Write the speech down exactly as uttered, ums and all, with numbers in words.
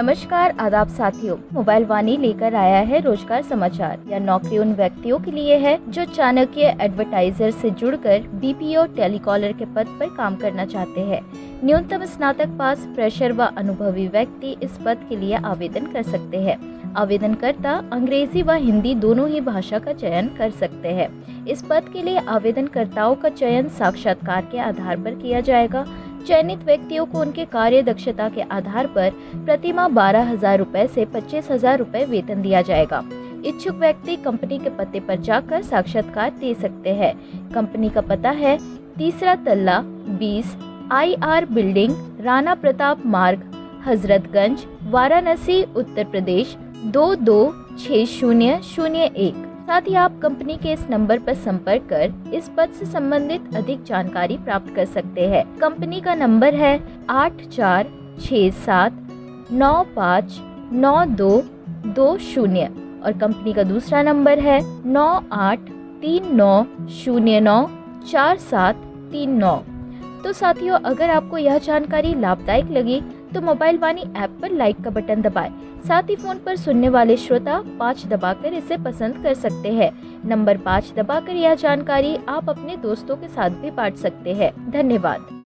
नमस्कार आदाब साथियों, मोबाइल वाणी लेकर आया है रोजगार समाचार। यह नौकरी उन व्यक्तियों के लिए है जो चाणक्य एडवर्टाइजर से जुड़कर बीपीओ टेलीकॉलर के पद पर काम करना चाहते हैं। न्यूनतम स्नातक पास फ्रेशर व अनुभवी व्यक्ति इस पद के लिए आवेदन कर सकते हैं। आवेदनकर्ता अंग्रेजी व हिंदी दोनों ही भाषा का चयन कर सकते हैं। इस पद के लिए आवेदनकर्ताओं का चयन साक्षात्कार के आधार पर किया जाएगा। चयनित व्यक्तियों को उनके कार्य दक्षता के आधार पर प्रति माह बारह हजार रूपए से पच्चीस हजार रूपए वेतन दिया जाएगा। इच्छुक व्यक्ति कंपनी के पते पर जाकर साक्षात्कार दे सकते हैं। कंपनी का पता है तीसरा तल्ला बीस I R building, Rana Pratap Marg, Hazratganj, Varanasi, Uttar Pradesh दो दो छह शून्य शून्य एक। साथ ही आप कंपनी के इस नंबर पर संपर्क कर इस पद से संबंधित अधिक जानकारी प्राप्त कर सकते हैं। कंपनी का नंबर है आठ चार छः सात नौ पाँच नौ दो दो शून्य और कंपनी का दूसरा नंबर है नौ आठ तीन नौ शून्य नौ चार सात तीन नौ। तो साथियों, अगर आपको यह जानकारी लाभदायक लगी तो मोबाइल वाणी ऐप पर लाइक का बटन दबाएं। साथ ही फोन पर सुनने वाले श्रोता पाँच दबाकर इसे पसंद कर सकते हैं। नंबर पाँच दबाकर यह जानकारी आप अपने दोस्तों के साथ भी बांट सकते हैं। धन्यवाद।